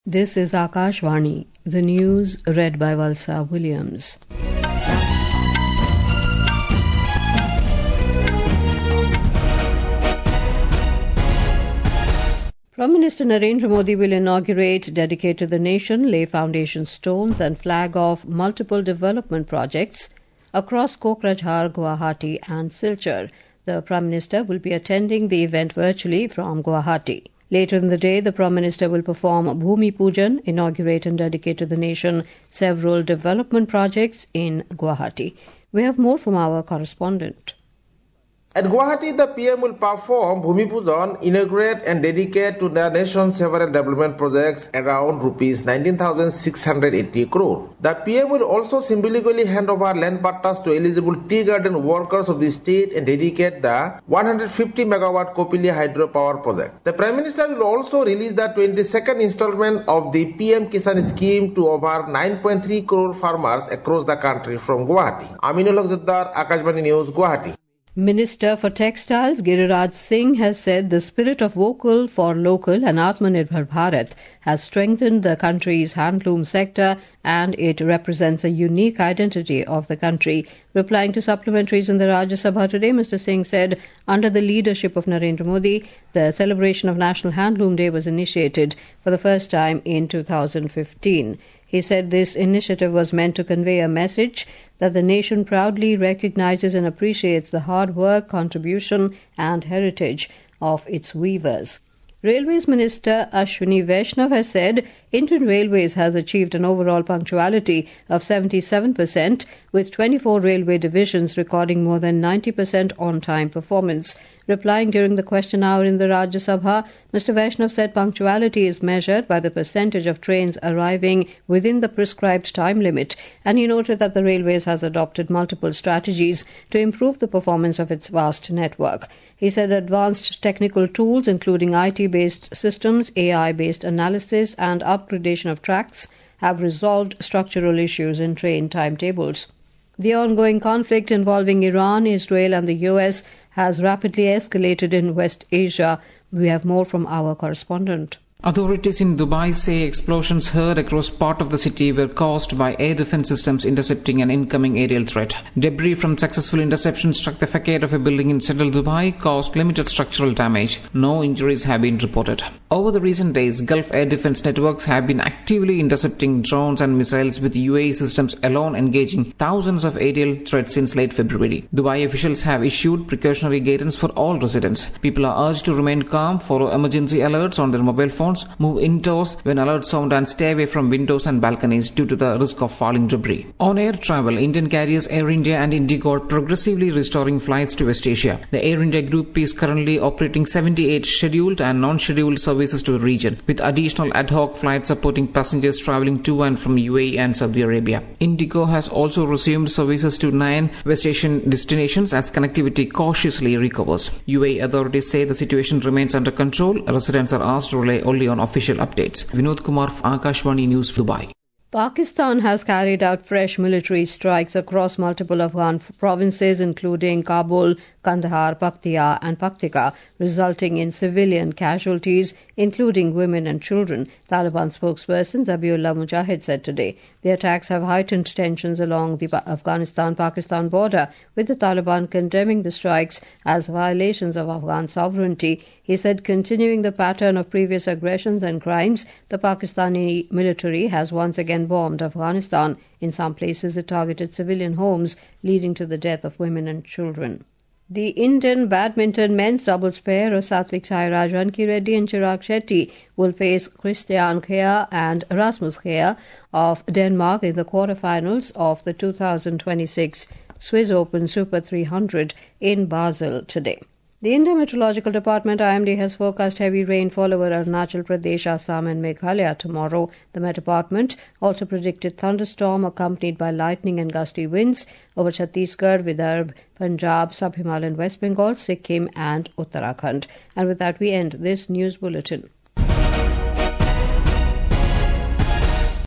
This is Akashvani, the news read by Valsa Williams. Prime Minister Narendra Modi will inaugurate, dedicate to the nation, lay foundation stones and flag off multiple development projects across Kokrajhar, Guwahati and Silchar. The Prime Minister will be attending the event virtually from Guwahati. Later in the day, the Prime Minister will perform Bhumi Pujan, inaugurate and dedicate to the nation several development projects in Guwahati. We have more from our correspondent. At Guwahati, the PM will perform Bhumi Pujan, inaugurate and dedicate to the nation several development projects around Rs 19,680 crore. The PM will also symbolically hand over land pattas to eligible tea garden workers of the state and dedicate the 150 megawatt Kopili hydropower project. The Prime Minister will also release the 22nd installment of the PM Kisan scheme to over 9.3 crore farmers across the country from Guwahati. Aminul Haq, Akashvani News, Guwahati. Minister for Textiles Giriraj Singh has said the spirit of vocal for local and Atmanirbhar Bharat has strengthened the country's handloom sector and it represents a unique identity of the country. Replying to supplementaries in the Rajya Sabha today, Mr. Singh said under the leadership of Narendra Modi, the celebration of National Handloom Day was initiated for the first time in 2015. He said this initiative was meant to convey a message that the nation proudly recognizes and appreciates the hard work, contribution and heritage of its weavers. Railways Minister Ashwini Vaishnav has said Indian Railways has achieved an overall punctuality of 77%, with 24 railway divisions recording more than 90% on-time performance. Replying during the question hour in the Rajya Sabha, Mr. Vaishnav said punctuality is measured by the percentage of trains arriving within the prescribed time limit, and he noted that the Railways has adopted multiple strategies to improve the performance of its vast network. He said advanced technical tools, including IT-based systems, AI-based analysis and upgradation of tracks, have resolved structural issues in train timetables. The ongoing conflict involving Iran, Israel and the US has rapidly escalated in West Asia. We have more from our correspondent. Authorities in Dubai say explosions heard across part of the city were caused by air defense systems intercepting an incoming aerial threat. Debris from successful interception struck the facade of a building in central Dubai, caused limited structural damage. No injuries have been reported. Over the recent days, Gulf air defense networks have been actively intercepting drones and missiles, with UAE systems alone engaging thousands of aerial threats since late February. Dubai officials have issued precautionary guidance for all residents. People are urged to remain calm, follow emergency alerts on their mobile phones, move indoors when alerts sound and stay away from windows and balconies due to the risk of falling debris. On air travel, Indian carriers Air India and Indigo are progressively restoring flights to West Asia. The Air India group is currently operating 78 scheduled and non-scheduled services to the region, with additional ad hoc flights supporting passengers traveling to and from UAE and Saudi Arabia. Indigo has also resumed services to 9 West Asian destinations as connectivity cautiously recovers. UAE authorities say the situation remains under control. Residents are asked to rely only on official updates. Vinod Kumar, Akashvani News, Dubai. Pakistan has carried out fresh military strikes across multiple Afghan provinces, including Kabul, Kandahar, Paktia and Paktika, resulting in civilian casualties, including women and children, Taliban spokesperson Zabiullah Mujahid said today. The attacks have heightened tensions along the Afghanistan-Pakistan border, with the Taliban condemning the strikes as violations of Afghan sovereignty. He said, continuing the pattern of previous aggressions and crimes, the Pakistani military has once again bombed Afghanistan. In some places, it targeted civilian homes, leading to the death of women and children. The Indian badminton men's doubles pair of Satvik Sairaj, Ranki Reddy and Chirag Shetty will face Christian Kjær and Rasmus Kjær of Denmark in the quarterfinals of the 2026 Swiss Open Super 300 in Basel today. The Indian Meteorological Department IMD has forecast heavy rainfall over Arunachal Pradesh, Assam and Meghalaya tomorrow. The Met Department also predicted thunderstorm accompanied by lightning and gusty winds over Chhattisgarh, Vidarbha, Punjab, Sub-Himalayan West Bengal, Sikkim and Uttarakhand. And with that we end this news bulletin.